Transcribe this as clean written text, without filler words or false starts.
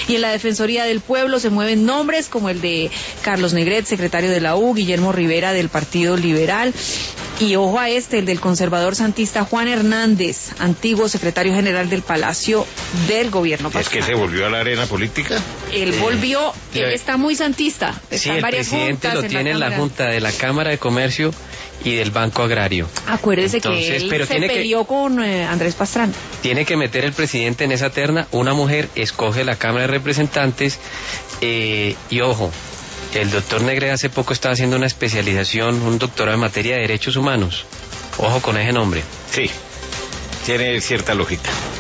Y en la Defensoría del Pueblo se mueven nombres como el de Carlos Negret, secretario de la U, Guillermo Rivera del Partido Liberal, y ojo a el del conservador santista Juan Hernández, antiguo secretario general del Palacio del Gobierno Pastrana. ¿Es que se volvió a la arena política? Él volvió, él está muy santista. Sí, el presidente lo tiene en la Junta de la Cámara de Comercio y del Banco Agrario. Acuérdese que él se peleó con Andrés Pastrana. Tiene que meter el presidente en esa terna, una mujer escoge la Cámara de Representantes, y ojo, el doctor Negret hace poco estaba haciendo una especialización, un doctorado en materia de derechos humanos. Ojo con ese nombre. Sí, tiene cierta lógica.